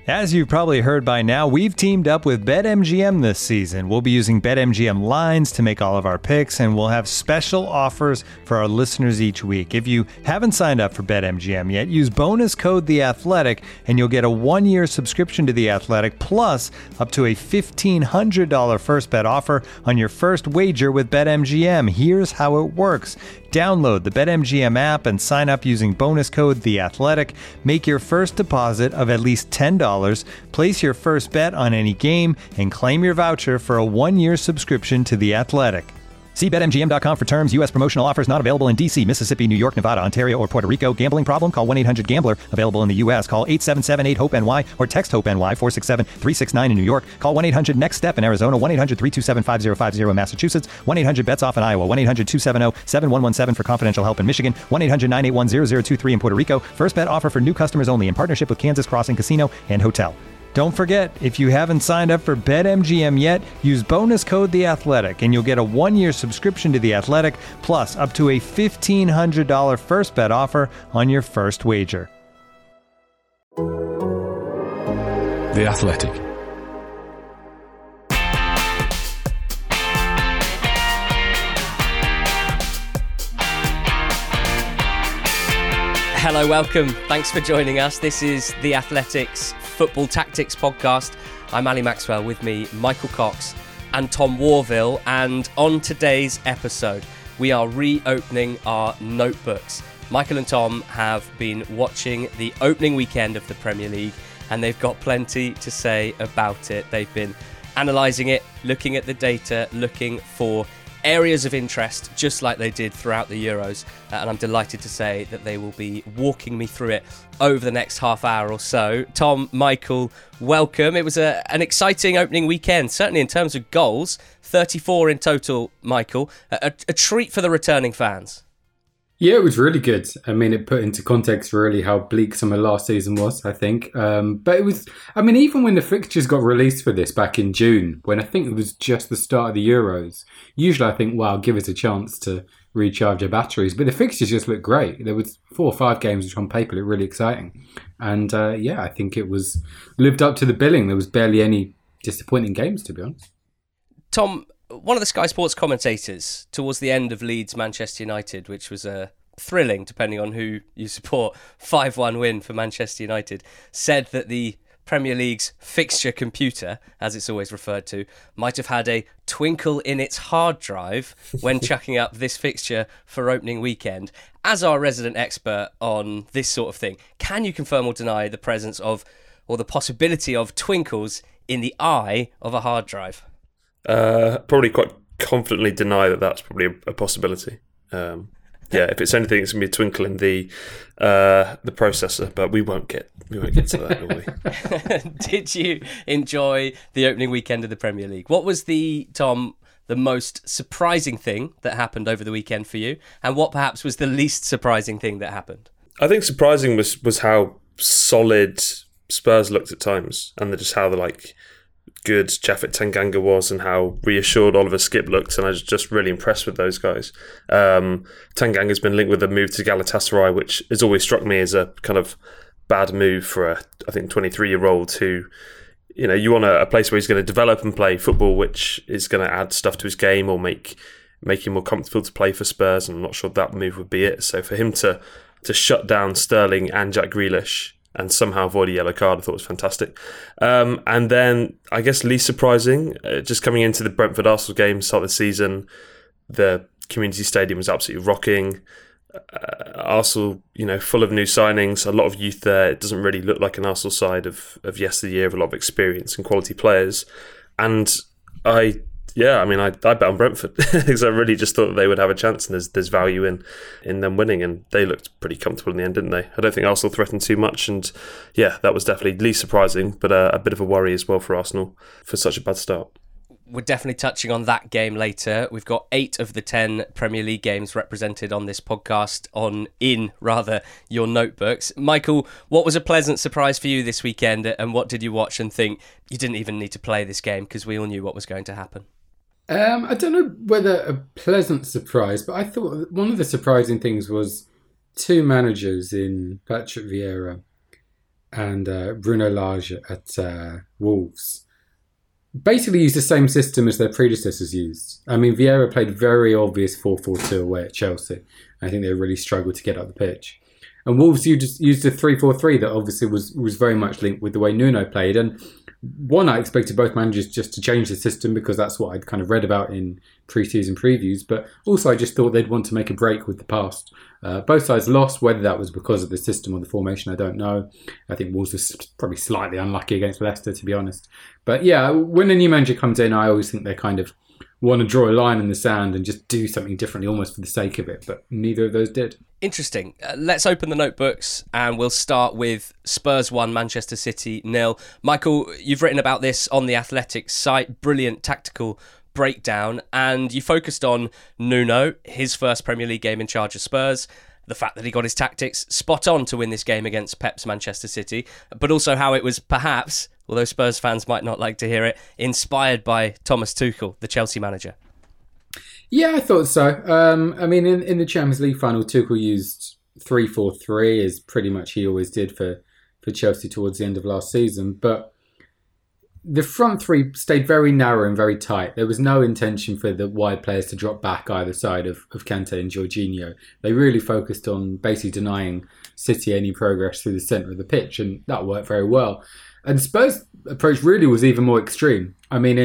As you've probably heard by now, we've teamed up with BetMGM this season. We'll be using BetMGM lines to make all of our picks, and we'll have special offers for our listeners each week. If you haven't signed up for BetMGM yet, use bonus code The Athletic, and you'll get a 1-year subscription to The Athletic, plus up to a $1,500 first bet offer on your first wager with BetMGM. Here's how it works. Download the BetMGM app and sign up using bonus code The Athletic. Make your first deposit of at least $10. Place your first bet on any game and claim your voucher for a 1-year subscription to The Athletic. See BetMGM.com for terms. U.S. promotional offers not available in D.C., Mississippi, New York, Nevada, Ontario, or Puerto Rico. Gambling problem? Call 1-800-GAMBLER. Available in the U.S. Call 877-8-HOPE-NY or text HOPE-NY 467-369 in New York. Call 1-800-NEXT-STEP in Arizona. 1-800-327-5050 in Massachusetts. 1-800-BETS-OFF in Iowa. 1-800-270-7117 for confidential help in Michigan. 1-800-981-0023 in Puerto Rico. First bet offer for new customers only in partnership with Kansas Crossing Casino and Hotel. Don't forget, if you haven't signed up for BetMGM yet, use bonus code The Athletic, and you'll get a 1-year subscription to The Athletic, plus up to a $1,500 first bet offer on your first wager. The Athletic. Hello, welcome. Thanks for joining us. This is The Athletic's Football Tactics podcast. I'm Ali Maxwell, with me Michael Cox and Tom Warville, and on today's episode we are reopening our notebooks. Michael and Tom have been watching the opening weekend of the Premier League and they've got plenty to say about it. They've been analysing it, looking at the data, looking for areas of interest, just like they did throughout the Euros, and I'm delighted to say that they will be walking me through it over the next half hour or so. Tom, Michael, welcome. It was an exciting opening weekend, certainly in terms of goals, 34 in total, Michael. A treat for the returning fans. Yeah, it was really good. I mean, it put into context really how bleak some of last season was, I think. But it was, I mean, even when the fixtures got released for this back in June, when I think it was just the start of the Euros, usually I think, wow, give us a chance to recharge our batteries. But the fixtures just looked great. There was 4 or 5 games which on paper looked really exciting. And yeah, I think it was lived up to the billing. There was barely any disappointing games, to be honest. Tom, one of the Sky Sports commentators towards the end of Leeds Manchester United, which was a thrilling, depending on who you support, 5-1 win for Manchester United, said that the Premier League's fixture computer, as it's always referred to, might have had a twinkle in its hard drive when chucking up this fixture for opening weekend. As our resident expert on this sort of thing, can you confirm or deny the presence of, or the possibility of, twinkles in the eye of a hard drive? Probably quite confidently deny that that's probably a possibility. Yeah, if it's anything, it's gonna be a twinkle in the processor, but we won't get to that, will we? Did you enjoy the opening weekend of the Premier League? What was the most surprising thing that happened over the weekend for you, and what perhaps was the least surprising thing that happened? I think surprising was how solid Spurs looked at times, and just how good Japhet Tanganga was and how reassured Oliver Skipp looked, and I was just really impressed with those guys. Tanganga's been linked with a move to Galatasaray, which has always struck me as a kind of bad move for a 23-year-old who, you want a place where he's going to develop and play football, which is going to add stuff to his game or make him more comfortable to play for Spurs, and I'm not sure that move would be it. So for him to shut down Sterling and Jack Grealish and somehow avoid a yellow card, I thought was fantastic. And then, I guess least surprising, just coming into the Brentford-Arsenal game, start of the season, the community stadium was absolutely rocking. Arsenal, full of new signings, a lot of youth there. It doesn't really look like an Arsenal side of yesteryear, of a lot of experience and quality players. And I bet on Brentford because I really just thought that they would have a chance, and there's value in them winning, and they looked pretty comfortable in the end, didn't they? I don't think Arsenal threatened too much, and yeah, that was definitely least surprising, but a bit of a worry as well for Arsenal for such a bad start. We're definitely touching on that game later. We've got 8 of the 10 Premier League games represented on this podcast in your notebooks. Michael, what was a pleasant surprise for you this weekend, and what did you watch and think you didn't even need to play this game because we all knew what was going to happen? I don't know whether a pleasant surprise, but I thought one of the surprising things was 2 managers in Patrick Vieira and Bruno Lage at Wolves basically used the same system as their predecessors used. I mean, Vieira played very obvious 4-4-2 away at Chelsea. I think they really struggled to get up the pitch. And Wolves used a 3-4-3 that obviously was very much linked with the way Nuno played. And I expected both managers just to change the system because that's what I'd kind of read about in pre-season previews. But also I just thought they'd want to make a break with the past. Both sides lost, whether that was because of the system or the formation, I don't know. I think Wolves was probably slightly unlucky against Leicester, to be honest. But yeah, when a new manager comes in, I always think they kind of want to draw a line in the sand and just do something differently, almost for the sake of it. But neither of those did. Interesting. Let's open the notebooks and we'll start with Spurs 1, Manchester City 0. Michael, you've written about this on the Athletic site. Brilliant tactical breakdown. And you focused on Nuno, his first Premier League game in charge of Spurs, the fact that he got his tactics spot on to win this game against Pep's Manchester City, but also how it was perhaps, although Spurs fans might not like to hear it, inspired by Thomas Tuchel, the Chelsea manager. Yeah, I thought so. I mean, in the Champions League final, Tuchel used 3-4-3, as pretty much he always did for Chelsea towards the end of last season. But the front three stayed very narrow and very tight. There was no intention for the wide players to drop back either side of Kante and Jorginho. They really focused on basically denying City any progress through the centre of the pitch, and that worked very well. And Spurs' approach really was even more extreme. I mean,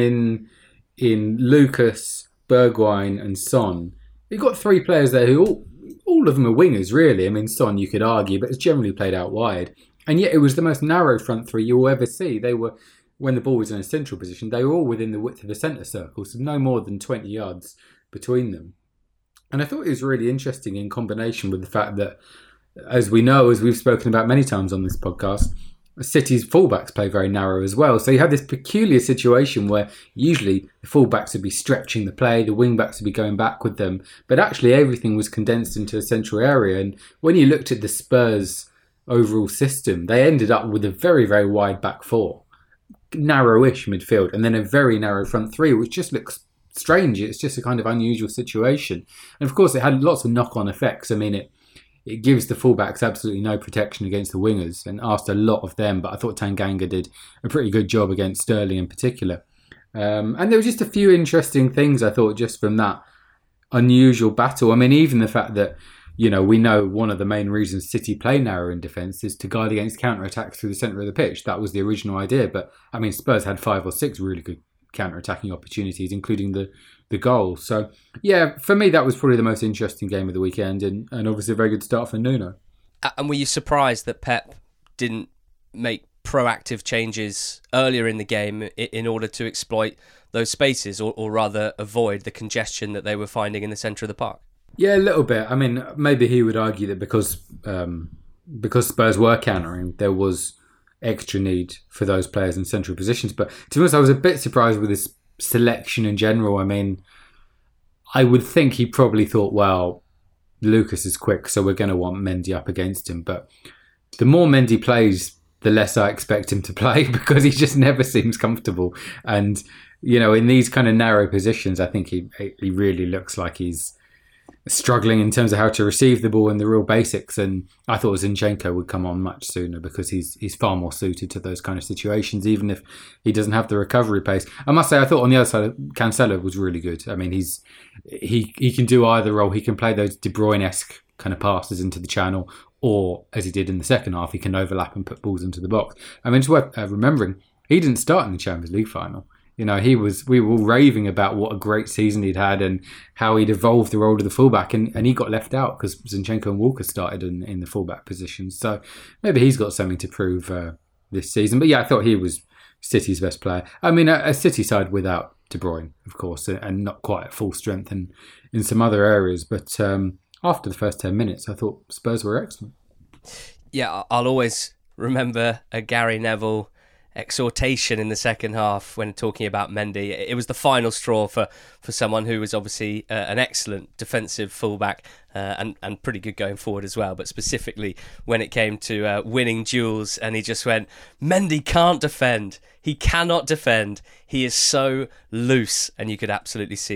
in Lucas, Bergwijn and Son, you've got three players there who all of them are wingers, really. I mean, Son you could argue, but it's generally played out wide. And yet it was the most narrow front three you'll ever see. They were, when the ball was in a central position, they were all within the width of the centre circle, so no more than 20 yards between them. And I thought it was really interesting in combination with the fact that, as we know, as we've spoken about many times on this podcast, City's fullbacks play very narrow as well. So you have this peculiar situation where usually the fullbacks would be stretching the play, the wingbacks would be going back with them, but actually everything was condensed into a central area. And when you looked at the Spurs' overall system, they ended up with a very, very wide back four, narrowish midfield, and then a very narrow front three, which just looks strange. It's just a kind of unusual situation. And of course, it had lots of knock-on effects. I mean, it gives the fullbacks absolutely no protection against the wingers and asked a lot of them, but I thought Tanganga did a pretty good job against Sterling in particular. And there were just a few interesting things, I thought, just from that unusual battle. I mean, even the fact that, you know, we know one of the main reasons City play narrow in defence is to guard against counter-attacks through the centre of the pitch. That was the original idea. But, I mean, Spurs had 5 or 6 really good counter-attacking opportunities, including the goal. So, yeah, for me, that was probably the most interesting game of the weekend and obviously a very good start for Nuno. And were you surprised that Pep didn't make proactive changes earlier in the game in order to exploit those spaces or rather avoid the congestion that they were finding in the centre of the park? Yeah, a little bit. I mean, maybe he would argue that because Spurs were countering, there was extra need for those players in central positions. But to be honest, I was a bit surprised with his selection in general. I mean, I would think he probably thought, well, Lucas is quick, so we're going to want Mendy up against him. But the more Mendy plays, the less I expect him to play because he just never seems comfortable. And, you know, in these kind of narrow positions, I think he really looks like he's struggling in terms of how to receive the ball and the real basics. And I thought Zinchenko would come on much sooner because he's far more suited to those kind of situations, even if he doesn't have the recovery pace. I must say, I thought on the other side, Cancelo was really good. I mean, he can do either role. He can play those De Bruyne-esque kind of passes into the channel, or as he did in the second half, he can overlap and put balls into the box. I mean, it's worth remembering, he didn't start in the Champions League final. You know, we were all raving about what a great season he'd had and how he'd evolved the role of the fullback, and he got left out because Zinchenko and Walker started in the fullback positions. So maybe he's got something to prove this season. But yeah, I thought he was City's best player. I mean, a City side without De Bruyne, of course, and not quite at full strength in some other areas. But after the first 10 minutes, I thought Spurs were excellent. Yeah, I'll always remember a Gary Neville exhortation in the second half when talking about Mendy. It was the final straw for someone who was obviously an excellent defensive fullback and pretty good going forward as well, but specifically when it came to winning duels, and he just went, Mendy can't defend. He cannot defend. He is so loose, and you could absolutely see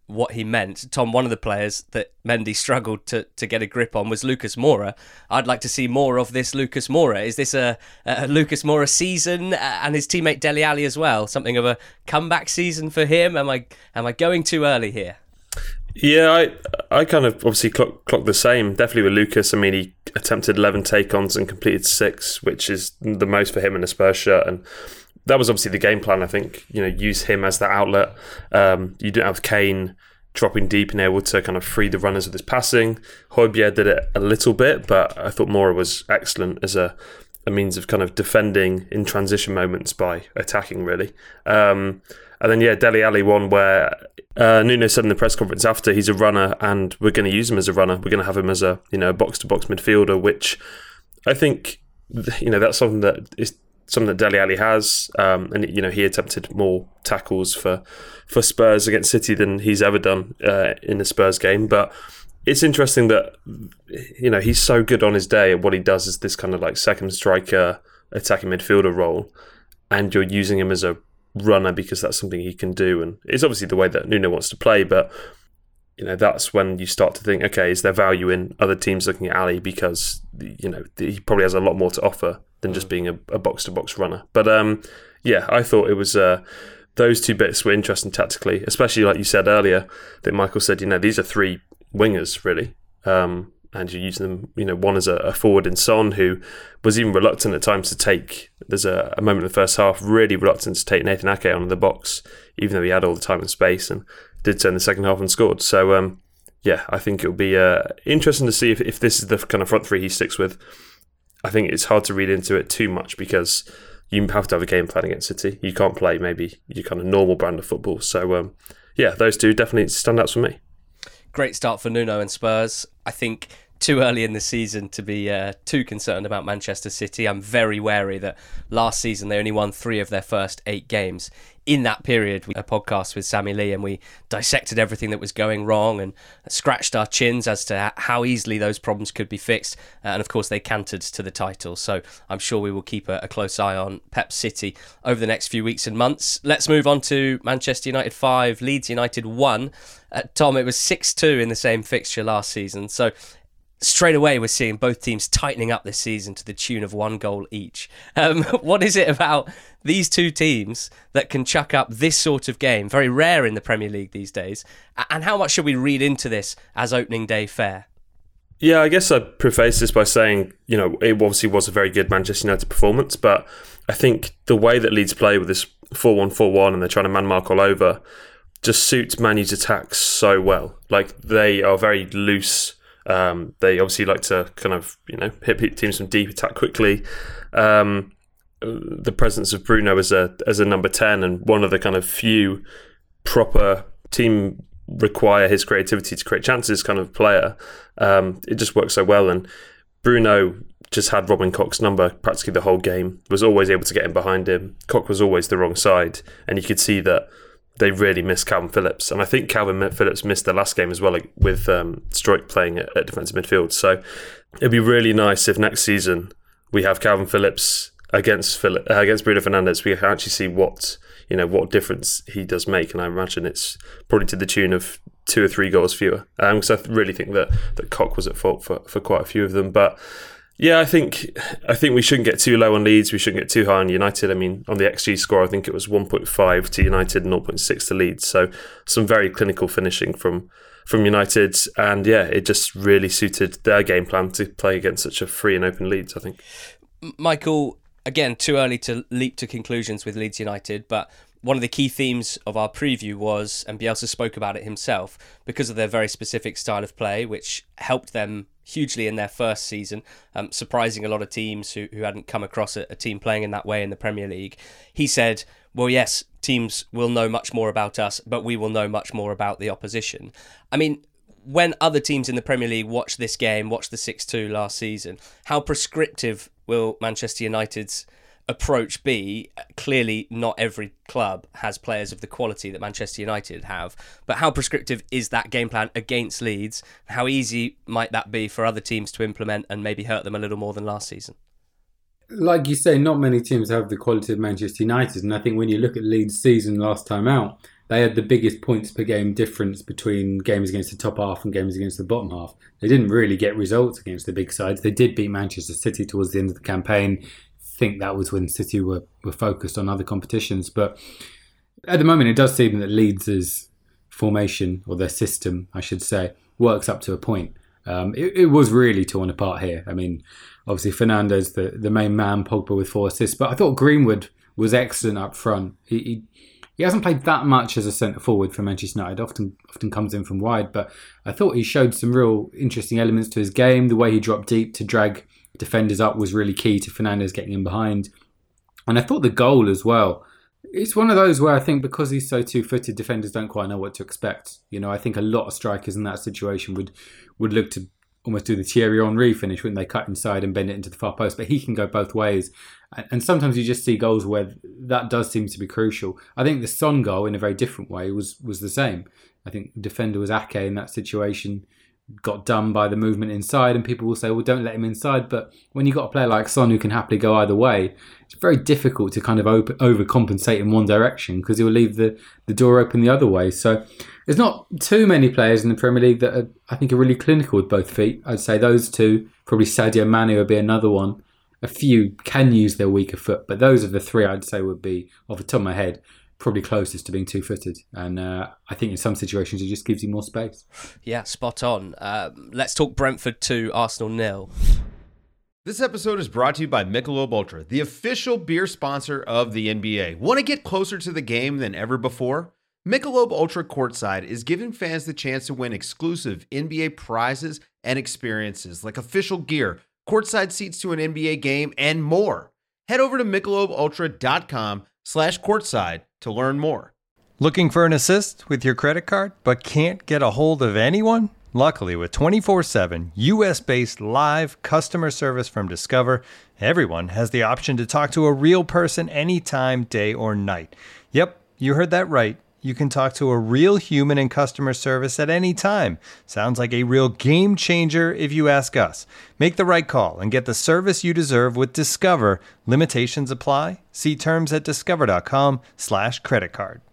what he meant. Tom, one of the players that Mendy struggled to get a grip on was Lucas Moura. I'd like to see more of this Lucas Moura. Is this a Lucas Moura season, and his teammate Dele Alli as well? Something of a comeback season for him? Am I going too early here? Yeah, I kind of obviously clocked the same. Definitely with Lucas. I mean, he attempted 11 take-ons and completed 6, which is the most for him in a Spurs shirt. And that was obviously the game plan, I think. Use him as that outlet. You didn't have Kane dropping deep and able to kind of free the runners with his passing. Højbjerg did it a little bit, but I thought Moura was excellent as a means of kind of defending in transition moments by attacking, really. And then, Dele Alli one where Nuno said in the press conference after, he's a runner and we're going to use him as a runner. We're going to have him as a box-to-box midfielder, which I think that's something that Dele Alli has. And he attempted more tackles for Spurs against City than he's ever done in a Spurs game. But it's interesting that he's so good on his day at what he does as this kind of like second striker, attacking midfielder role, and you're using him as a runner because that's something he can do, and it's obviously the way that Nuno wants to play. But that's when you start to think, okay, is there value in other teams looking at Ali because he probably has a lot more to offer than just being a box-to-box runner. But I thought it was those two bits were interesting tactically, especially like you said earlier that Michael said, these are 3 wingers really, and you're using them, one as a forward in Son, who was even reluctant at times to take, there's a moment in the first half, really reluctant to take Nathan Ake on in the box, even though he had all the time and space, and did so in the second half and scored. So, I think it'll be interesting to see if this is the kind of front 3 he sticks with. I think it's hard to read into it too much because you have to have a game plan against City. You can't play maybe your kind of normal brand of football. So, those two definitely stand out for me. Great start for Nuno and Spurs. I think too early in the season to be too concerned about Manchester City. I'm very wary that last season they only won 3 of their first 8 games. In that period, we had a podcast with Sammy Lee and we dissected everything that was going wrong and scratched our chins as to how easily those problems could be fixed. And of course, they cantered to the title. So I'm sure we will keep a close eye on Pep City over the next few weeks and months. Let's move on to Manchester United 5, Leeds United 1. Tom, it was 6-2 in the same fixture last season. So straight away, we're seeing both teams tightening up this season to the tune of 1 goal each. What is it about these two teams that can chuck up this sort of game? Very rare in the Premier League these days. And how much should we read into this as opening day fare? Yeah, I guess I'd preface this by saying, it obviously was a very good Manchester United performance, but I think the way that Leeds play with this 4-1-4-1 and they're trying to man mark all over just suits Man U's attacks so well. Like, they are very loose. They obviously like to kind of, hit teams from deep, attack quickly. The presence of Bruno as a number 10 and one of the kind of few proper team require his creativity to create chances kind of player, it just works so well. And Bruno just had Robin Koch's number practically the whole game, was always able to get in behind him. Koch was always the wrong side, and you could see that they really missed Calvin Phillips. And I think Calvin Phillips missed the last game as well, like, with Struijk playing at defensive midfield. So it'd be really nice if next season we have Calvin Phillips against Bruno Fernandes. We can actually see what difference he does make. And I imagine it's probably to the tune of 2 or 3 goals fewer. Because I really think that Koch was at fault for quite a few of them. But yeah, I think we shouldn't get too low on Leeds. We shouldn't get too high on United. I mean, on the XG score, I think it was 1.5 to United and 0.6 to Leeds. So some very clinical finishing from United. And yeah, it just really suited their game plan to play against such a free and open Leeds, I think. Michael, again, too early to leap to conclusions with Leeds United, but one of the key themes of our preview was, and Bielsa spoke about it himself, because of their very specific style of play, which helped them hugely in their first season, surprising a lot of teams who hadn't come across a team playing in that way in the Premier League. He said, well, yes, teams will know much more about us, but we will know much more about the opposition. I mean, when other teams in the Premier League watch this game, watch the 6-2 last season, how prescriptive will Manchester United's approach be? Clearly not every club has players of the quality that Manchester United have, but how prescriptive is that game plan against Leeds? How easy might that be for other teams to implement and maybe hurt them a little more than last season? Like you say, not many teams have the quality of Manchester United, and I think when you look at Leeds' season last time out, they had the biggest points per game difference between games against the top half and games against the bottom half. They didn't really get results against the big sides. They did beat Manchester City towards the end of the campaign. I think that was when City were focused on other competitions. But at the moment, it does seem that Leeds' formation, or their system, I should say, works up to a point. It was really torn apart here. I mean, obviously Fernandes, the main man, Pogba with 4 assists, but I thought Greenwood was excellent up front. He hasn't played that much as a centre forward for Manchester United. Often comes in from wide, but I thought he showed some real interesting elements to his game. The way he dropped deep to drag defenders up was really key to Fernandes getting in behind. And I thought the goal as well. It's one of those where I think because he's so two-footed, defenders don't quite know what to expect. You know, I think a lot of strikers in that situation would look to almost do the Thierry Henry finish when they cut inside and bend it into the far post. But he can go both ways. And sometimes you just see goals where that does seem to be crucial. I think the Son goal, in a very different way, was the same. I think the defender was Ake in that situation. Got done by the movement inside, and people will say, well, don't let him inside. But when you've got a player like Son who can happily go either way, it's very difficult to kind of overcompensate in one direction because he'll leave the door open the other way. So there's not too many players in the Premier League that I think are really clinical with both feet. I'd say those two, probably Sadio Mane would be another one. A few can use their weaker foot, but those are the three I'd say would be, off the top of my head, probably closest to being two-footed. And I think in some situations it just gives you more space. Yeah, spot on. Let's talk Brentford 2, Arsenal 0. This episode is brought to you by Michelob Ultra, the official beer sponsor of the NBA. Want to get closer to the game than ever before? Michelob Ultra Courtside is giving fans the chance to win exclusive NBA prizes and experiences like official gear, courtside seats to an NBA game, and more. Head over to MichelobUltra.com/courtside to learn more. Looking for an assist with your credit card, but can't get a hold of anyone? Luckily, with 24/7 US-based live customer service from Discover, everyone has the option to talk to a real person anytime, day or night. Yep, you heard that right. You can talk to a real human in customer service at any time. Sounds like a real game changer if you ask us. Make the right call and get the service you deserve with Discover. Limitations apply. See terms at discover.com/creditcard.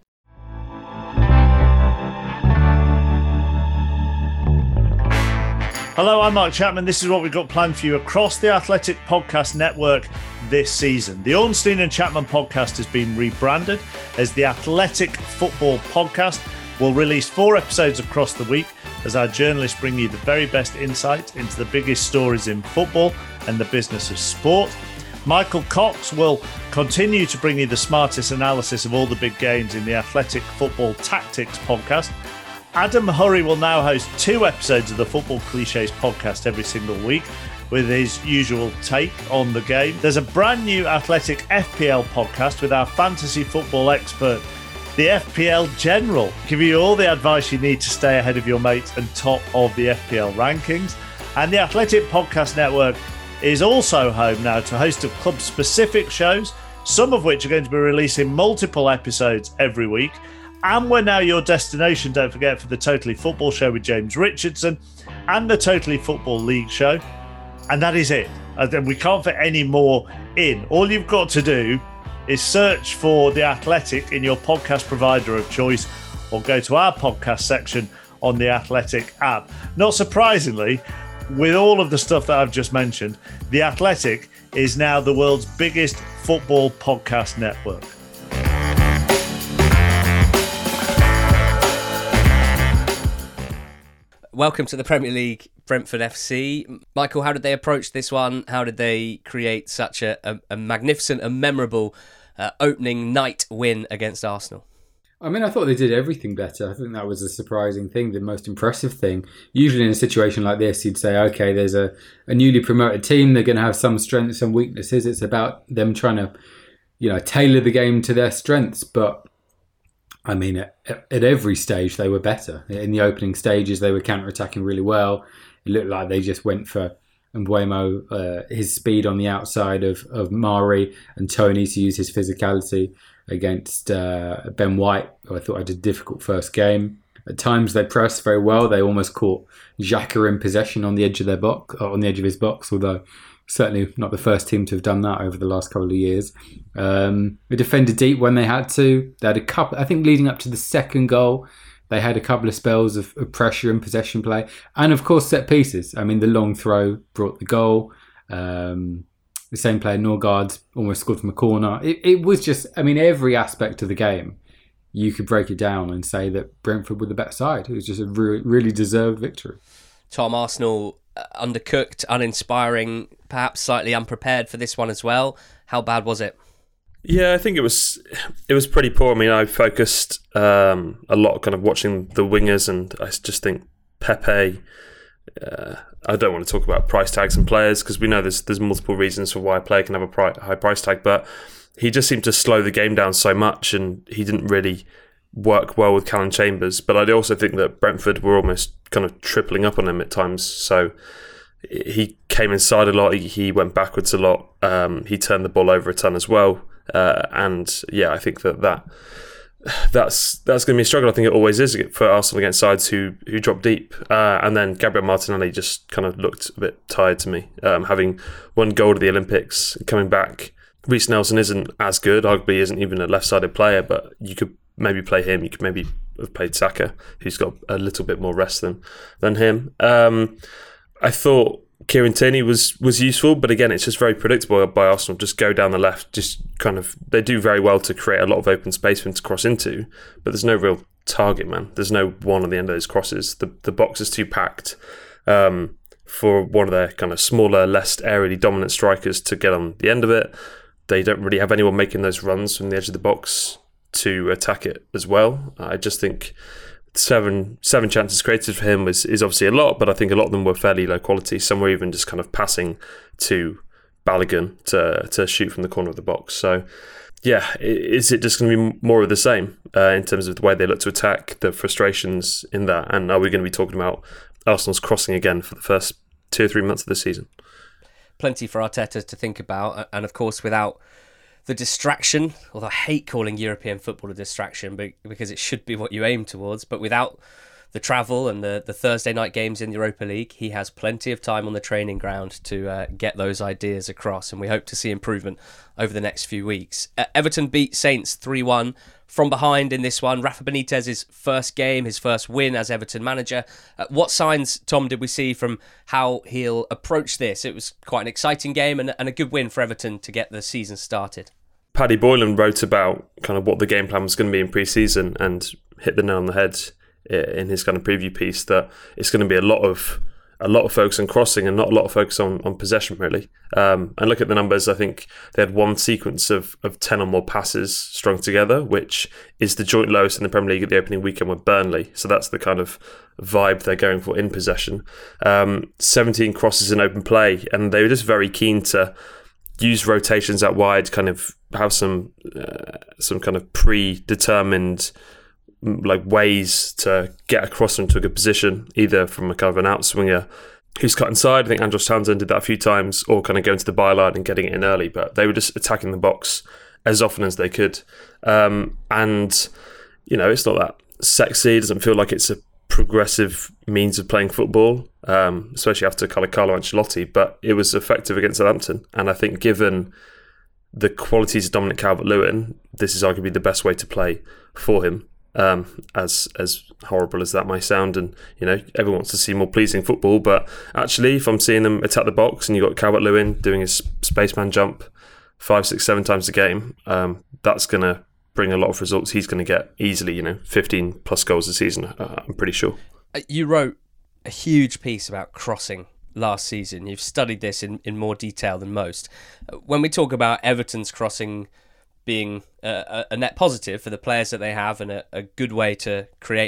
Hello, I'm Mark Chapman. This is what we've got planned for you across the Athletic Podcast Network this season. The Ornstein and Chapman podcast has been rebranded as the Athletic Football Podcast. We'll release 4 episodes across the week as our journalists bring you the very best insight into the biggest stories in football and the business of sport. Michael Cox will continue to bring you the smartest analysis of all the big games in the Athletic Football Tactics podcast. Adam Hurrey will now host 2 episodes of the Football Clichés podcast every single week with his usual take on the game. There's a brand new Athletic FPL podcast with our fantasy football expert, the FPL General, giving you all the advice you need to stay ahead of your mates and top of the FPL rankings. And the Athletic Podcast Network is also home now to a host of club-specific shows, some of which are going to be releasing multiple episodes every week. And we're now your destination, don't forget, for the Totally Football Show with James Richardson and the Totally Football League Show. And that is it. We can't fit any more in. All you've got to do is search for The Athletic in your podcast provider of choice or go to our podcast section on the Athletic app. Not surprisingly, with all of the stuff that I've just mentioned, The Athletic is now the world's biggest football podcast network. Welcome to the Premier League, Brentford FC. Michael, how did they approach this one? How did they create such a magnificent and memorable opening night win against Arsenal? I mean, I thought they did everything better. I think that was a surprising thing, the most impressive thing. Usually in a situation like this, you'd say, okay, there's a newly promoted team. They're going to have some strengths, some weaknesses. It's about them trying to, tailor the game to their strengths. But I mean, at every stage, they were better. In the opening stages, they were counter-attacking really well. It looked like they just went for Mbeumo, his speed on the outside of Mari, and Tony to use his physicality against Ben White, who I thought had a difficult first game. At times, they pressed very well. They almost caught Xhaka in possession on the edge of their box, on the edge of his box, although Certainly not the first team to have done that over the last couple of years. They defended deep when they had to. They had a couple, I think, leading up to the second goal, they had a couple of spells of pressure and possession play. And of course, set pieces. I mean, the long throw brought the goal. The same player, Norgard, almost scored from a corner. It was just, I mean, every aspect of the game, you could break it down and say that Brentford were the better side. It was just a really deserved victory. Tom, Arsenal undercooked, uninspiring, perhaps slightly unprepared for this one as well. How bad was it? Yeah, I think it was pretty poor. I mean, I focused a lot kind of watching the wingers, and I just think Pepe, I don't want to talk about price tags and players because we know there's multiple reasons for why a player can have a high price tag, but he just seemed to slow the game down so much, and he didn't really work well with Callum Chambers. But I also think that Brentford were almost kind of tripling up on him at times. So he came inside a lot, he went backwards a lot, he turned the ball over a ton as well. And yeah, I think that's going to be a struggle. I think it always is for Arsenal against sides who drop deep. And then Gabriel Martinelli just kind of looked a bit tired to me, having won gold at the Olympics, coming back. Reece Nelson isn't as good, arguably isn't even a left-sided player, but you could maybe play him. You could maybe have played Saka, who's got a little bit more rest than him. I thought Kieran Tierney was useful, but again, it's just very predictable by Arsenal. Just go down the left, just kind of, they do very well to create a lot of open space for him to cross into, but there's no real target, man. There's no one on the end of those crosses. The box is too packed for one of their kind of smaller, less aerially dominant strikers to get on the end of it. They don't really have anyone making those runs from the edge of the box to attack it as well. I just think seven chances created for him is obviously a lot, but I think a lot of them were fairly low quality. Some were even just kind of passing to Balogun to shoot from the corner of the box. So yeah, is it just going to be more of the same in terms of the way they look to attack, the frustrations in that? And are we going to be talking about Arsenal's crossing again for the first 2 or 3 months of the season? Plenty for Arteta to think about, and of course without the distraction, although I hate calling European football a distraction because it should be what you aim towards, but without the travel and the Thursday night games in the Europa League, he has plenty of time on the training ground to get those ideas across, and we hope to see improvement over the next few weeks. Everton beat Saints 3-1 from behind in this one. Rafa Benitez's first game, his first win as Everton manager. What signs, Tom, did we see from how he'll approach this? It was quite an exciting game and a good win for Everton to get the season started. Paddy Boylan wrote about kind of what the game plan was going to be in pre-season and hit the nail on the head in his kind of preview piece, that it's going to be a lot of focus on crossing and not a lot of focus on possession, really. And look at the numbers. I think they had one sequence of 10 or more passes strung together, which is the joint lowest in the Premier League at the opening weekend with Burnley. So that's the kind of vibe they're going for in possession. 17 crosses in open play, and they were just very keen to use rotations out wide, kind of have some kind of predetermined like ways to get across into a good position, either from a kind of an outswinger who's cut inside. I think Andros Townsend did that a few times, or kind of going to the byline and getting it in early. But they were just attacking the box as often as they could. And, you know, it's not that sexy. It doesn't feel like it's a progressive means of playing football, especially after kind of Carlo Ancelotti. But it was effective against Southampton. And I think given the qualities of Dominic Calvert-Lewin, this is arguably the best way to play for him. As horrible as that might sound, and you know, everyone wants to see more pleasing football, but actually if I'm seeing them attack the box and you've got Calvert-Lewin doing his spaceman jump 5, 6, 7 times a game, that's going to bring a lot of results. He's going to get easily, 15 plus goals a season, I'm pretty sure. You wrote a huge piece about crossing last season. You've studied this in more detail than most. When we talk about Everton's crossing being a net positive for the players that they have and a good way to create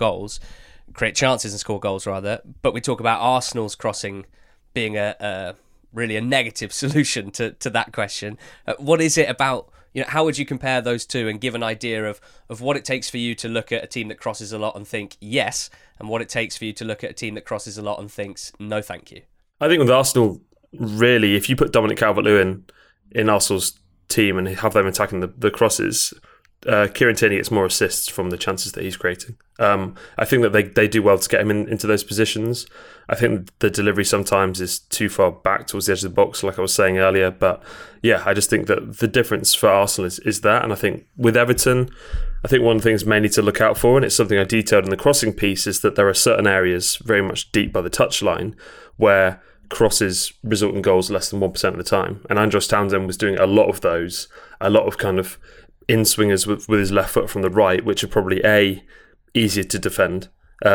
chances and score goals rather. But we talk about Arsenal's crossing being really a negative solution to that question. What is it about, how would you compare those two and give an idea of what it takes for you to look at a team that crosses a lot and think yes, and what it takes for you to look at a team that crosses a lot and thinks no thank you? I think with Arsenal, really, if you put Dominic Calvert-Lewin in Arsenal's team and have them attacking the crosses, Kieran Tierney gets more assists from the chances that he's creating. I think that they do well to get him into those positions. I think the delivery sometimes is too far back towards the edge of the box, like I was saying earlier. But yeah, I just think that the difference for Arsenal is that. And I think with Everton, I think one of the things mainly to look out for, and it's something I detailed in the crossing piece, is that there are certain areas very much deep by the touchline where crosses result in goals less than 1% of the time. And Andros Townsend was doing a lot of those, a lot of kind of in-swingers with his left foot from the right, which are probably easier to defend.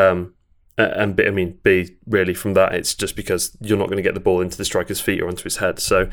And B, really from that, it's just because you're not going to get the ball into the striker's feet or onto his head. So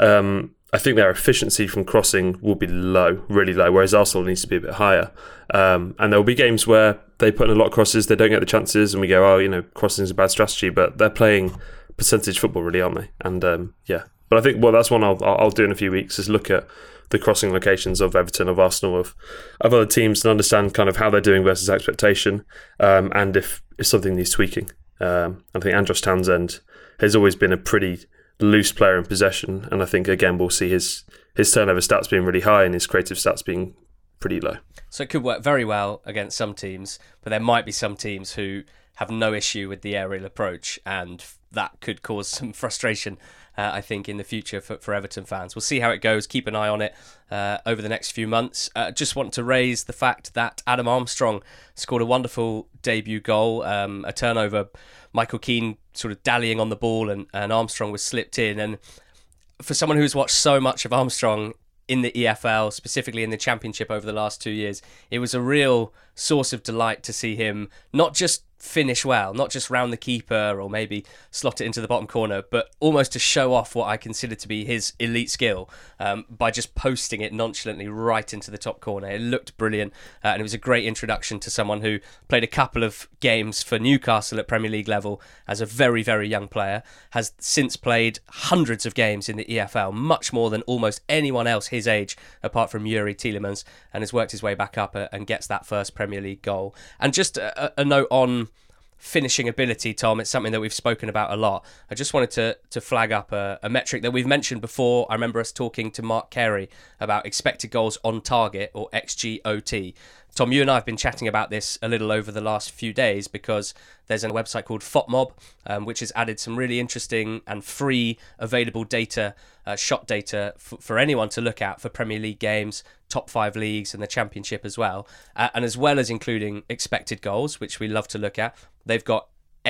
I think their efficiency from crossing will be low, really low, whereas Arsenal needs to be a bit higher. And there will be games where they put in a lot of crosses, they don't get the chances, and we go, crossing is a bad strategy, but they're playing percentage football, really, aren't they? And but I think that's one I'll do in a few weeks, is look at the crossing locations of Everton, of Arsenal, of other teams, and understand kind of how they're doing versus expectation, and if something needs tweaking. I think Andros Townsend has always been a pretty loose player in possession, and I think again we'll see his turnover stats being really high and his creative stats being pretty low. So it could work very well against some teams, but there might be some teams who have no issue with the aerial approach, and that could cause some frustration, I think, in the future for Everton fans. We'll see how it goes. Keep an eye on it over the next few months. Just want to raise the fact that Adam Armstrong scored a wonderful debut goal, a turnover, Michael Keane sort of dallying on the ball, and Armstrong was slipped in. And for someone who's watched so much of Armstrong in the EFL, specifically in the Championship over the last 2 years, it was a real source of delight to see him not just finish well, not just round the keeper or maybe slot it into the bottom corner, but almost to show off what I consider to be his elite skill by just posting it nonchalantly right into the top corner. It looked brilliant, and it was a great introduction to someone who played a couple of games for Newcastle at Premier League level as a very, very young player, has since played hundreds of games in the EFL, much more than almost anyone else his age, apart from Yuri Tielemans, and has worked his way back up and gets that first Premier League goal. And just a note on finishing ability, Tom, it's something that we've spoken about a lot. I just wanted to flag up a metric that we've mentioned before. I remember us talking to Mark Carey about expected goals on target, or XGOT. Tom, you and I have been chatting about this a little over the last few days because there's a website called FOTMob, which has added some really interesting and free available data, shot data for anyone to look at for Premier League games, top 5 leagues and the Championship as well. And as well as including expected goals, which we love to look at, they've got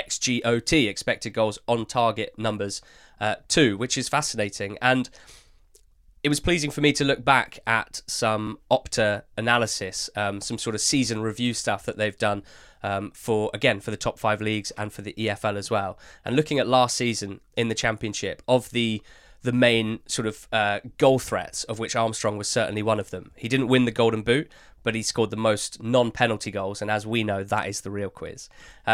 XGOT, expected goals on target numbers too, which is fascinating. And it was pleasing for me to look back at some Opta analysis, some sort of season review stuff that they've done for the top 5 leagues and for the EFL as well. And looking at last season in the Championship, of the main sort of goal threats, of which Armstrong was certainly one of them. He didn't win the Golden Boot, but he scored the most non-penalty goals, and as we know, that is the real quiz.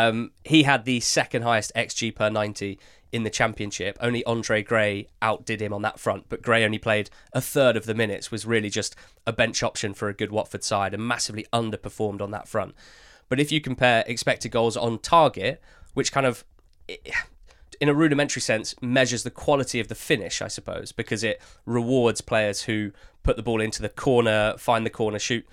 He had the second highest XG per 90 in the Championship. Only Andre Gray outdid him on that front, but Gray only played a third of the minutes, was really just a bench option for a good Watford side, and massively underperformed on that front. But if you compare expected goals on target, which kind of, in a rudimentary sense, measures the quality of the finish, I suppose, because it rewards players who put the ball into the corner, find the corner, shoot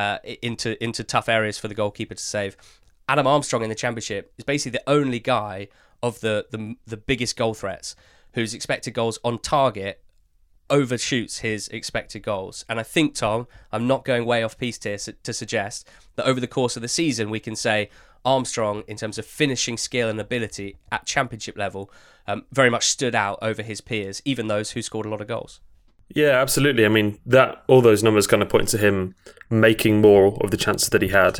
into tough areas for the goalkeeper to save. Adam Armstrong in the Championship is basically the only guy of the biggest goal threats whose expected goals on target overshoots his expected goals. And I think, Tom, I'm not going way off piste here to suggest that over the course of the season we can say Armstrong, in terms of finishing skill and ability at Championship level, very much stood out over his peers, even those who scored a lot of goals. Yeah, absolutely. I mean, all those numbers kind of point to him making more of the chances that he had.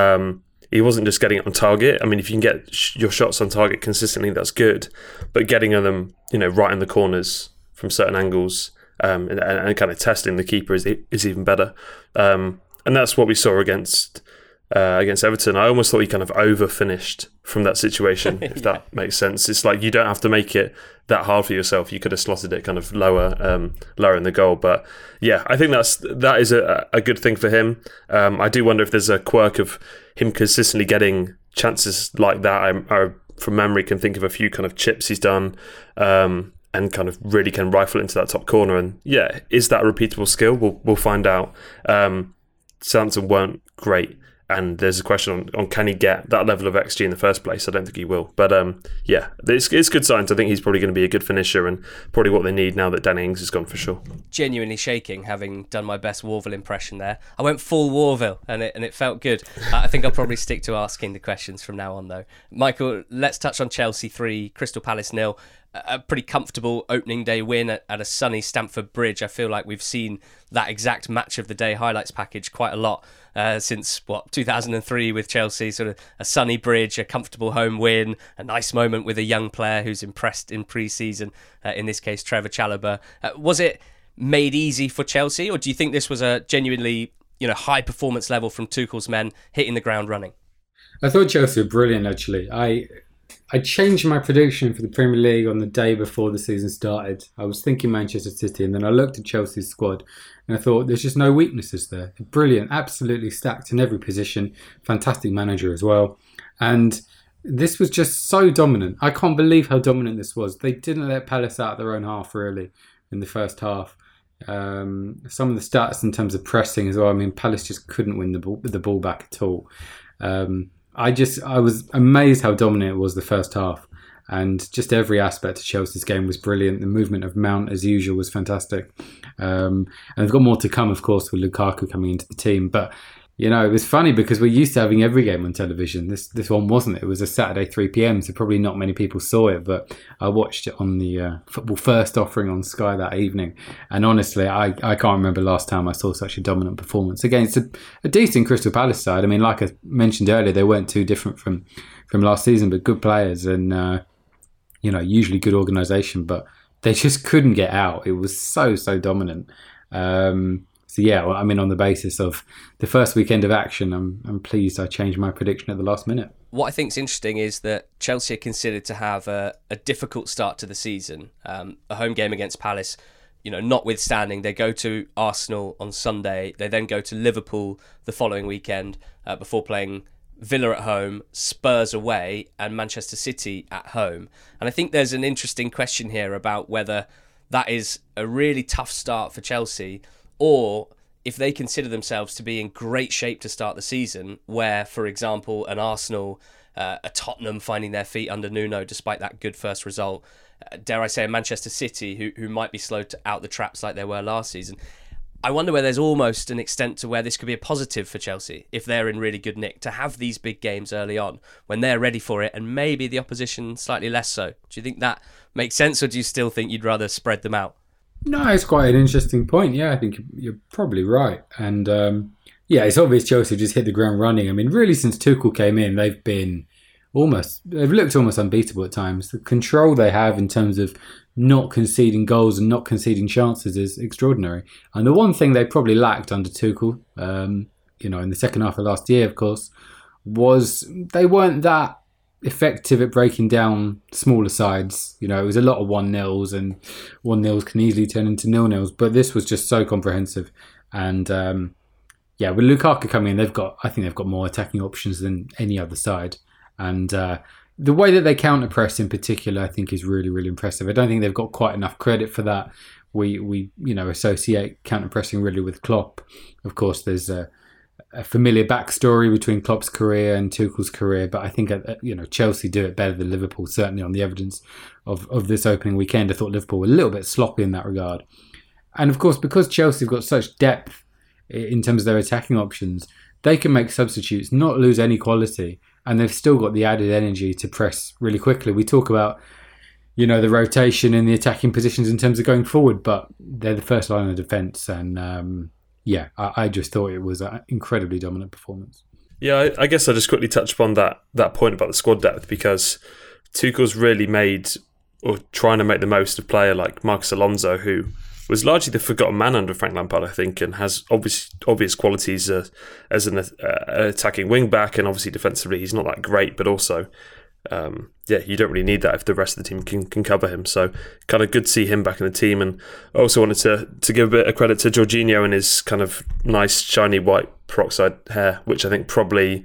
He wasn't just getting it on target. I mean, if you can get your shots on target consistently, that's good. But getting them, right in the corners from certain angles, and kind of testing the keeper is even better. And that's what we saw against Everton. I almost thought he kind of over-finished from that situation, if that makes sense. It's like you don't have to make it that hard for yourself. You could have slotted it kind of lower in the goal. But yeah, I think that is a good thing for him. I do wonder if there's a quirk of him consistently getting chances like that. I from memory can think of a few kind of chips he's done, and kind of really can rifle into that top corner. And yeah, is that a repeatable skill? We'll find out. Southampton weren't great. And there's a question on can he get that level of XG in the first place? I don't think he will. But it's good signs. I think he's probably going to be a good finisher and probably what they need now that Danny Ings has gone for sure. Genuinely shaking, having done my best Worville impression there. I went full Worville and it felt good. I think I'll probably stick to asking the questions from now on though. Michael, let's touch on Chelsea 3, Crystal Palace 0. A pretty comfortable opening day win at a sunny Stamford Bridge. I feel like we've seen that exact match of the day highlights package quite a lot since 2003 with Chelsea. Sort of a sunny bridge, a comfortable home win, a nice moment with a young player who's impressed in pre-season, in this case Trevor Chalobah. Was it made easy for Chelsea, or do you think this was a genuinely high performance level from Tuchel's men hitting the ground running? I thought Chelsea were brilliant actually. I changed my prediction for the Premier League on the day before the season started. I was thinking Manchester City, and then I looked at Chelsea's squad and I thought there's just no weaknesses there. They're brilliant, absolutely stacked in every position. Fantastic manager as well. And this was just so dominant. I can't believe how dominant this was. They didn't let Palace out of their own half really in the first half. Some of the stats in terms of pressing as well. I mean, Palace just couldn't win the ball back at all. I was amazed how dominant it was the first half, and just every aspect of Chelsea's game was brilliant. The movement of Mount, as usual, was fantastic, and they've got more to come, of course, with Lukaku coming into the team. But it was funny because we're used to having every game on television. This one wasn't. It was a Saturday 3 p.m, so probably not many people saw it. But I watched it on the Football First offering on Sky that evening, and honestly, I can't remember last time I saw such a dominant performance against a decent Crystal Palace side. I mean, like I mentioned earlier, they weren't too different from last season, but good players and usually good organisation, but they just couldn't get out. It was so dominant. So yeah, I mean, on the basis of the first weekend of action, I'm pleased I changed my prediction at the last minute. What I think is interesting is that Chelsea are considered to have a difficult start to the season. A home game against Palace, notwithstanding, they go to Arsenal on Sunday. They then go to Liverpool the following weekend before playing Villa at home, Spurs away, and Manchester City at home. And I think there's an interesting question here about whether that is a really tough start for Chelsea, or if they consider themselves to be in great shape to start the season, where, for example, an Arsenal, a Tottenham finding their feet under Nuno despite that good first result, dare I say a Manchester City who might be slow out the traps like they were last season. I wonder whether there's almost an extent to where this could be a positive for Chelsea, if they're in really good nick, to have these big games early on when they're ready for it and maybe the opposition slightly less so. Do you think that makes sense, or do you still think you'd rather spread them out? No, it's quite an interesting point. Yeah, I think you're probably right. And it's obvious Chelsea just hit the ground running. I mean, really, since Tuchel came in, they've looked almost unbeatable at times. The control they have in terms of not conceding goals and not conceding chances is extraordinary. And the one thing they probably lacked under Tuchel, in the second half of last year, of course, was they weren't that effective at breaking down smaller sides. It was a lot of 1-0s, and 1-0s can easily turn into 0-0s, but this was just so comprehensive. And with Lukaku coming in, I think they've got more attacking options than any other side. And the way that they counter press in particular, I think, is really, really impressive. I don't think they've got quite enough credit for that. We associate counter pressing really with Klopp. Of course, there's a familiar backstory between Klopp's career and Tuchel's career, but I think Chelsea do it better than Liverpool, certainly on the evidence of this opening weekend. I thought Liverpool were a little bit sloppy in that regard. And of course, because Chelsea have got such depth in terms of their attacking options, they can make substitutes, not lose any quality, and they've still got the added energy to press really quickly. We talk about the rotation in the attacking positions in terms of going forward, but they're the first line of defence, and I just thought it was an incredibly dominant performance. Yeah, I guess I'll just quickly touch upon that point about the squad depth, because Tuchel's really trying to make the most of a player like Marcus Alonso, who was largely the forgotten man under Frank Lampard, I think, and has obvious qualities as an attacking wing-back, and obviously defensively he's not that great, but also you don't really need that if the rest of the team can cover him. So kind of good to see him back in the team. And I also wanted to give a bit of credit to Jorginho and his kind of nice shiny white peroxide hair, which I think probably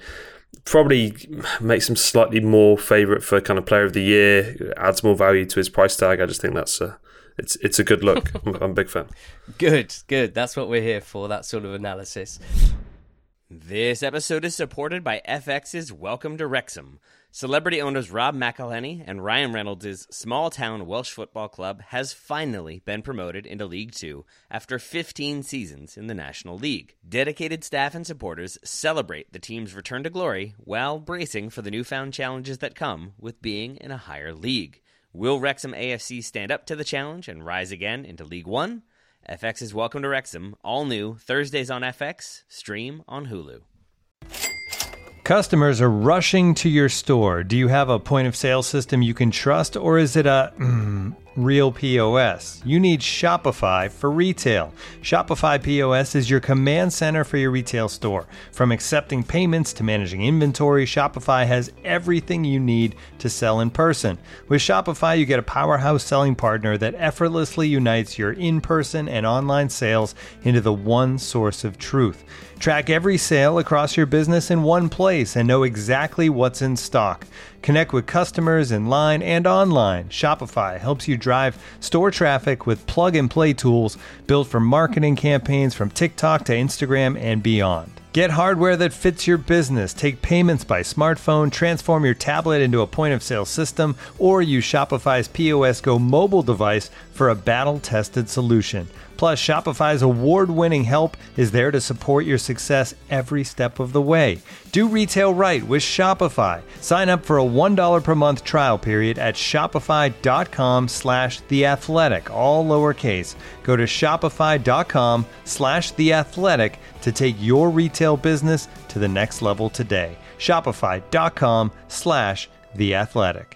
makes him slightly more favourite for kind of player of the year, adds more value to his price tag. I just think that's it's a good look. I'm a big fan. Good. That's what we're here for, that sort of analysis. This episode is supported by FX's Welcome to Wrexham. Celebrity owners Rob McElhenney and Ryan Reynolds' small-town Welsh football club has finally been promoted into League Two after 15 seasons in the National League. Dedicated staff and supporters celebrate the team's return to glory while bracing for the newfound challenges that come with being in a higher league. Will Wrexham AFC stand up to the challenge and rise again into League One? FX's Welcome to Wrexham, all new, Thursdays on FX, stream on Hulu. Customers are rushing to your store. Do you have a point of sale system you can trust, or is it a real POS? You need Shopify for retail. Shopify POS is your command center for your retail store. From accepting payments to managing inventory, Shopify has everything you need to sell in person. With Shopify, you get a powerhouse selling partner that effortlessly unites your in-person and online sales into the one source of truth. Track every sale across your business in one place and know exactly what's in stock. Connect with customers in line and online. Shopify helps you drive store traffic with plug-and-play tools built for marketing campaigns from TikTok to Instagram and beyond. Get hardware that fits your business. Take payments by smartphone, transform your tablet into a point-of-sale system, or use Shopify's POS Go mobile device for a battle-tested solution. Plus, Shopify's award-winning help is there to support your success every step of the way. Do retail right with Shopify. Sign up for a $1 per month trial period at shopify.com/theathletic, all lowercase. Go to shopify.com/theathletic to take your retail business to the next level today. Shopify.com/theathletic.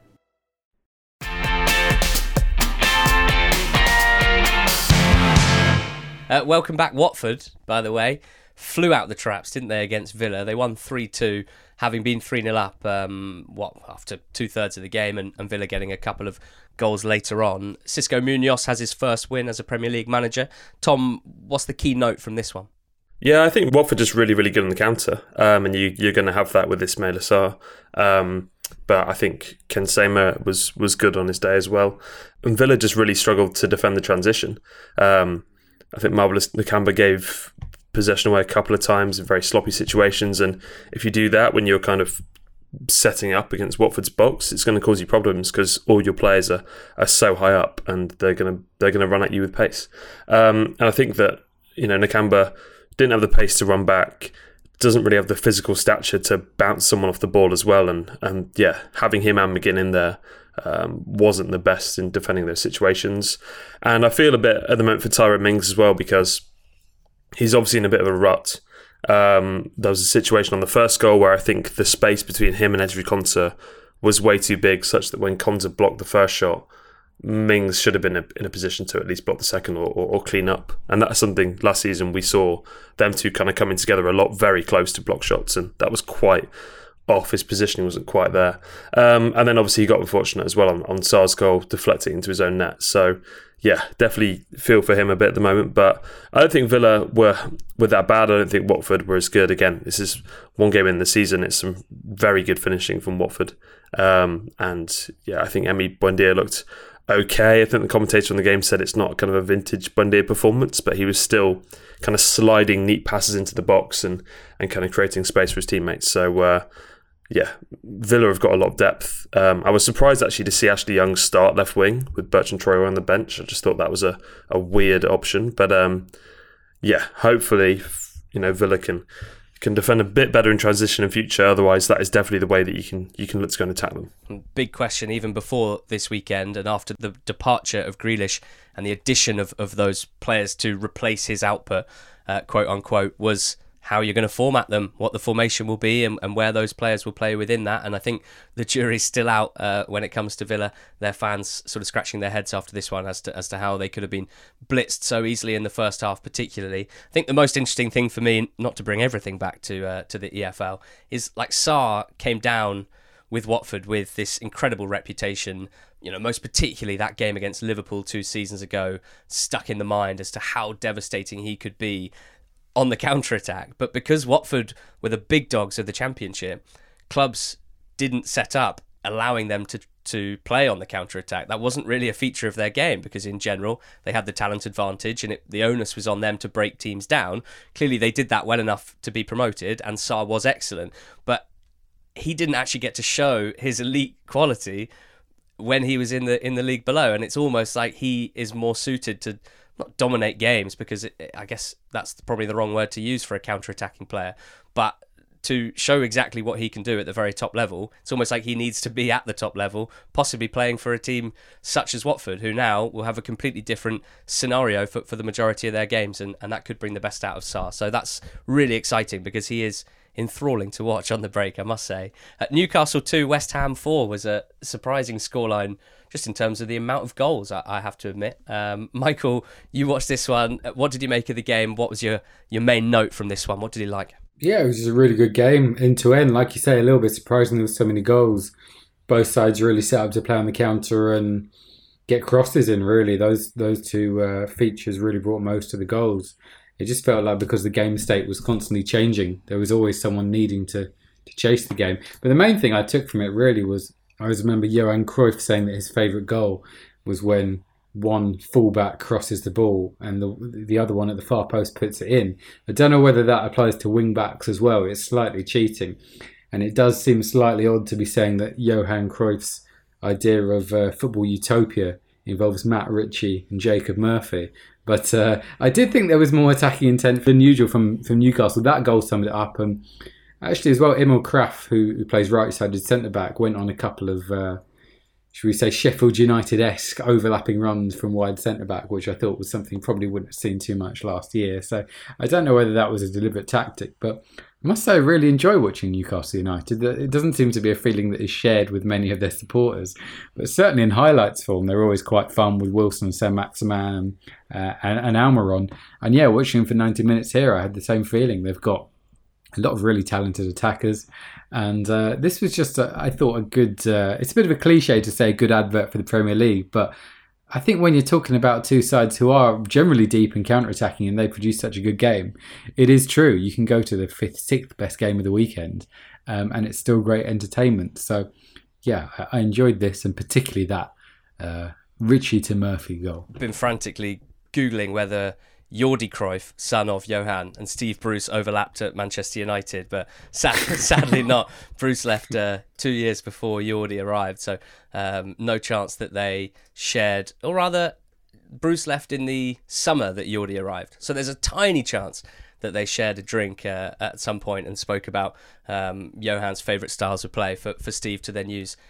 Welcome back, Watford, by the way. Flew out the traps, didn't they, against Villa? They won 3-2, having been 3-0 up after two-thirds of the game, and Villa getting a couple of goals later on. Xisco Munoz has his first win as a Premier League manager. Tom, what's the key note from this one? Yeah, I think Watford is really, really good on the counter, and you're going to have that with Ismaila Sarr. But I think Ken Sema was good on his day as well. And Villa just really struggled to defend the transition. I think Marvelous Nakamba gave possession away a couple of times in very sloppy situations, and if you do that when you're kind of setting up against Watford's box, it's going to cause you problems because all your players are so high up and they're going to run at you with pace. And I think that Nakamba didn't have the pace to run back, doesn't really have the physical stature to bounce someone off the ball as well, and having him and McGinn in there wasn't the best in defending those situations. And I feel a bit at the moment for Tyrone Mings as well, because he's obviously in a bit of a rut. There was a situation on the first goal where I think the space between him and Ezri Konsa was way too big, such that when Konsa blocked the first shot, Mings should have been in a position to at least block the second or clean up. And that's something last season we saw them two kind of coming together a lot, very close to block shots, and that was quite off. His positioning wasn't quite there. And then obviously he got unfortunate as well on Sarr's goal, deflecting into his own net. So yeah, definitely feel for him a bit at the moment. But I don't think Villa were that bad. I don't think Watford were as good. Again, this is one game in the season. It's some very good finishing from Watford. And yeah, I think Emi Buendia looked okay. I think the commentator on the game said it's not kind of a vintage Buendia performance, but he was still kind of sliding neat passes into the box and kind of creating space for his teammates. So yeah, Villa have got a lot of depth. I was surprised actually to see Ashley Young start left wing with Bertrand Traore on the bench. I just thought that was a weird option. But yeah, hopefully Villa can defend a bit better in transition in future. Otherwise, that is definitely the way that you can look to go and attack them. Big question even before this weekend and after the departure of Grealish and the addition of those players to replace his output, quote unquote, was how you're going to format them, what the formation will be, and where those players will play within that. And I think the jury's still out when it comes to Villa. Their fans sort of scratching their heads after this one as to how they could have been blitzed so easily in the first half, particularly. I think the most interesting thing for me, not to bring everything back to the EFL, is like Sarr came down with Watford with this incredible reputation. Most particularly that game against Liverpool 2 seasons ago, stuck in the mind as to how devastating he could be on the counter-attack. But because Watford were the big dogs of the Championship, clubs didn't set up allowing them to to play on the counter-attack. That wasn't really a feature of their game because in general they had the talent advantage and the onus was on them to break teams down. Clearly they did that well enough to be promoted, and Sarr was excellent, but he didn't actually get to show his elite quality when he was in the league below, and it's almost like he is more suited to not dominate games, because I guess that's probably the wrong word to use for a counter-attacking player, but to show exactly what he can do at the very top level. It's almost like he needs to be at the top level, possibly playing for a team such as Watford, who now will have a completely different scenario for the majority of their games, and that could bring the best out of Sarr. So that's really exciting because he is enthralling to watch on the break, I must say. At Newcastle 2, West Ham 4 was a surprising scoreline just in terms of the amount of goals, I have to admit. Michael, you watched this one. What did you make of the game? What was your main note from this one? What did you like? Yeah, it was just a really good game, end to end. Like you say, a little bit surprising there was so many goals. Both sides really set up to play on the counter and get crosses in, really. Those two features really brought most of the goals. It just felt like because the game state was constantly changing, there was always someone needing to chase the game. But the main thing I took from it really was, I always remember Johan Cruyff saying that his favourite goal was when one fullback crosses the ball and the other one at the far post puts it in. I don't know whether that applies to wing backs as well. It's slightly cheating. And it does seem slightly odd to be saying that Johan Cruyff's idea of football utopia involves Matt Ritchie and Jacob Murphy. But I did think there was more attacking intent than usual from Newcastle. That goal summed it up. And actually as well, Emil Krafth, who plays right-sided centre-back, went on a couple of, should we say, Sheffield United-esque overlapping runs from wide centre-back, which I thought was something probably wouldn't have seen too much last year. So I don't know whether that was a deliberate tactic, but I must say I really enjoy watching Newcastle United. It doesn't seem to be a feeling that is shared with many of their supporters, but certainly in highlights form, they're always quite fun with Wilson, Saint-Maximin and Almiron. And yeah, watching them for 90 minutes here, I had the same feeling. They've got a lot of really talented attackers. And this was just, I thought, a good... it's a bit of a cliche to say a good advert for the Premier League, but I think when you're talking about two sides who are generally deep and counter-attacking and they produce such a good game, it is true. You can go to the 5th, 6th best game of the weekend and it's still great entertainment. So, yeah, I enjoyed this, and particularly that Ritchie to Murphy goal. I've been frantically Googling whether Jordi Cruyff, son of Johan, and Steve Bruce overlapped at Manchester United, but sadly not. Bruce left 2 years before Jordi arrived, so no chance that they shared, or rather, Bruce left in the summer that Jordi arrived. So there's a tiny chance that they shared a drink at some point and spoke about Johan's favourite styles of play for Steve to then use.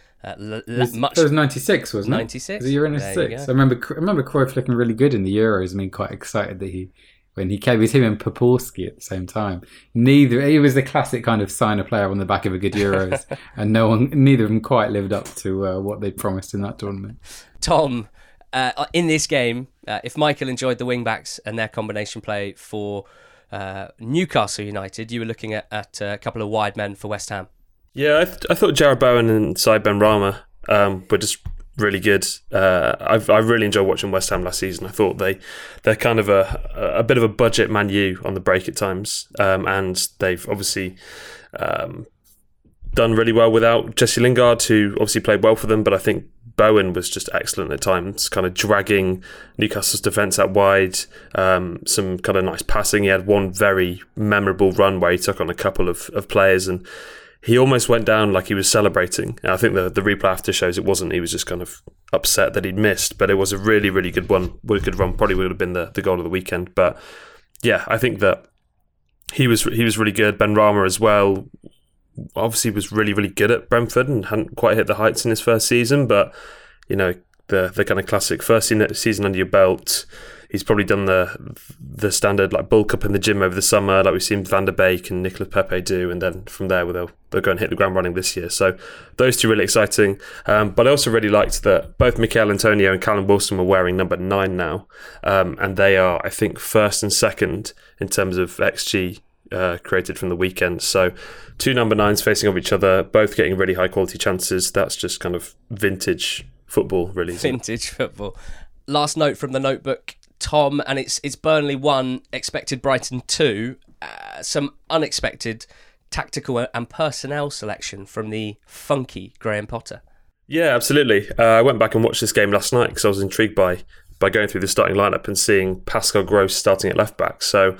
It was 96, wasn't it? 96. It was a Euro 96. I remember Cruyff looking really good in the Euros. I mean, quite excited that when he came, it was him and Poporski at the same time. He was the classic kind of sign a player on the back of a good Euros, and neither of them quite lived up to what they promised in that tournament. Tom, in this game, if Michael enjoyed the wing backs and their combination play for Newcastle United, you were looking at a couple of wide men for West Ham. Yeah, I thought Jarrod Bowen and Said Benrahma were just really good. I really enjoyed watching West Ham last season. I thought they're kind of a bit of a budget Man U on the break at times, and they've obviously done really well without Jesse Lingard, who obviously played well for them, but I think Bowen was just excellent at times, kind of dragging Newcastle's defence out wide, some kind of nice passing. He had one very memorable run where he took on a couple of players, and he almost went down like he was celebrating. And I think the replay after shows it wasn't. He was just kind of upset that he'd missed, but it was a really, really good one. Good run, probably would have been the goal of the weekend. But yeah, I think that he was really good. Benrahma as well, obviously was really, really good at Brentford and hadn't quite hit the heights in his first season, but you know, the kind of classic first season under your belt. He's probably done the standard like bulk up in the gym over the summer, like we've seen Van der Beek and Nicolas Pepe do, and then from there they'll go and hit the ground running this year. So those two really exciting. But I also really liked that both Mikel Antonio and Callum Wilson were wearing number 9 now, and they are, I think, first and second in terms of XG created from the weekend. So 2 number 9s facing off each other, both getting really high quality chances. That's just kind of vintage football, really. Vintage football. Last note from the notebook, Tom, and it's Burnley 1, expected Brighton 2. Some unexpected tactical and personnel selection from the funky Graham Potter. Yeah, absolutely. I went back and watched this game last night because I was intrigued by going through the starting lineup and seeing Pascal Gross starting at left back. So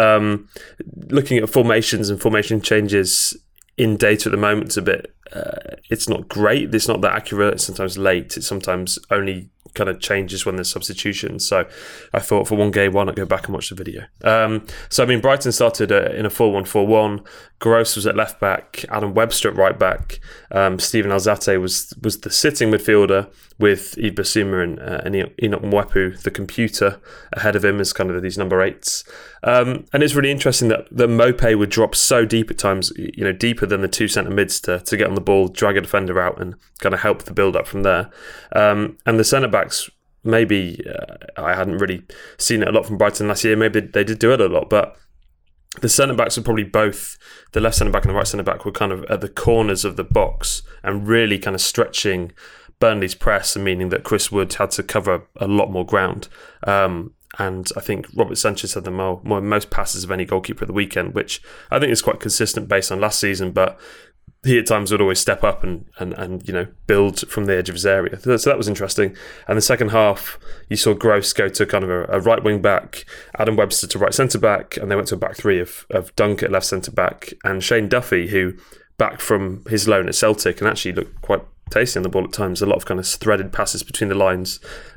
looking at formations and formation changes in data at the moment, it's a bit, it's not great. It's not that accurate. It's sometimes late. It's sometimes only kind of changes when there's substitutions. So I thought for one game, why not go back and watch the video? So, I mean, Brighton started in a 4-1-4-1. Gross was at left back, Adam Webster at right back. Stephen Alzate was the sitting midfielder with Yves Bissouma and Enoch Mwepu, the computer, ahead of him as kind of these number 8s. And it's really interesting that Mopé would drop so deep at times, deeper than the two centre mids to get on the ball, drag a defender out and kind of help the build up from there. And the centre backs, maybe I hadn't really seen it a lot from Brighton last year. Maybe they did do it a lot, but the centre-backs were probably both, the left centre-back and the right centre-back were kind of at the corners of the box and really kind of stretching Burnley's press, meaning that Chris Wood had to cover a lot more ground. And I think Robert Sanchez had the most passes of any goalkeeper at the weekend, which I think is quite consistent based on last season, but he at times would always step up and build from the edge of his area. So that was interesting. And the second half, you saw Gross go to kind of a right wing back, Adam Webster to right centre back, and they went to a back three of Dunk at left centre back, and Shane Duffy, who back from his loan at Celtic and actually looked quite tasty on the ball at times. A lot of kind of threaded passes between the lines,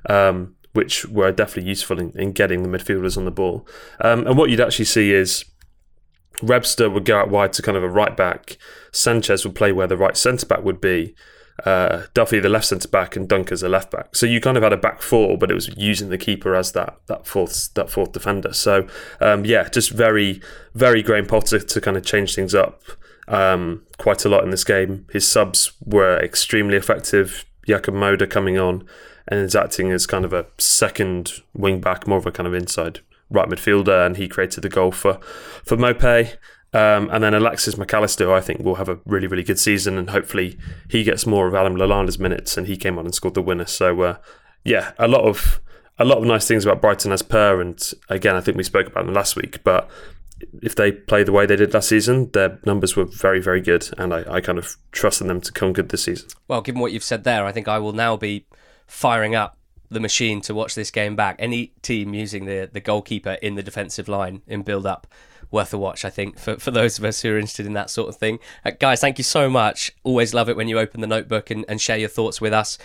which were definitely useful in getting the midfielders on the ball. And what you'd actually see is Webster would go out wide to kind of a right back. Sanchez would play where the right centre back would be. Duffy the left centre back and Dunk as a left back. So you kind of had a back four, but it was using the keeper as that fourth defender. So just very, very Graham Potter to kind of change things up quite a lot in this game. His subs were extremely effective. Jakob Moder coming on and is acting as kind of a second wing back, more of a kind of inside right midfielder, and he created the goal for Mopé. And then Alexis McAllister, who I think will have a really, really good season, and hopefully he gets more of Adam Lalanda's minutes, and he came on and scored the winner. So a lot of nice things about Brighton as per, and again, I think we spoke about them last week, but if they play the way they did last season, their numbers were very, very good, and I kind of trusted them to come good this season. Well, given what you've said there, I think I will now be firing up the machine to watch this game back. Any team using the goalkeeper in the defensive line in build-up, worth a watch, I think, for those of us who are interested in that sort of thing. Guys, thank you so much. Always love it when you open the notebook and share your thoughts with us.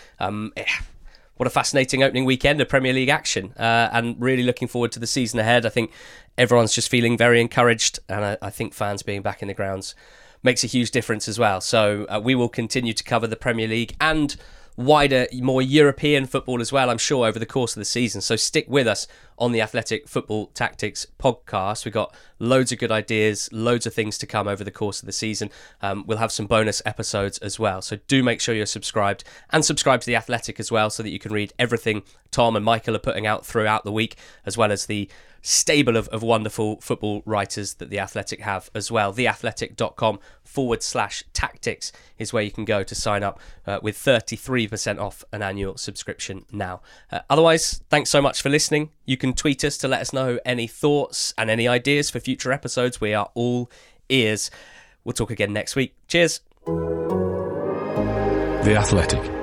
What a fascinating opening weekend of Premier League action, and really looking forward to the season ahead. I think everyone's just feeling very encouraged, and I think fans being back in the grounds makes a huge difference as well. So we will continue to cover the Premier League and wider, more European football as well, I'm sure, over the course of the season. So stick with us on the Athletic Football Tactics podcast. We've got loads of good ideas, loads of things to come over the course of the season. We'll have some bonus episodes as well. So do make sure you're subscribed, and subscribe to The Athletic as well, so that you can read everything Tom and Michael are putting out throughout the week, as well as the stable of wonderful football writers that The Athletic have as well. theathletic.com/tactics is where you can go to sign up with 33% off an annual subscription now. Otherwise, thanks so much for listening. You can tweet us to let us know any thoughts and any ideas for future episodes. We are all ears. We'll talk again next week. Cheers. The Athletic.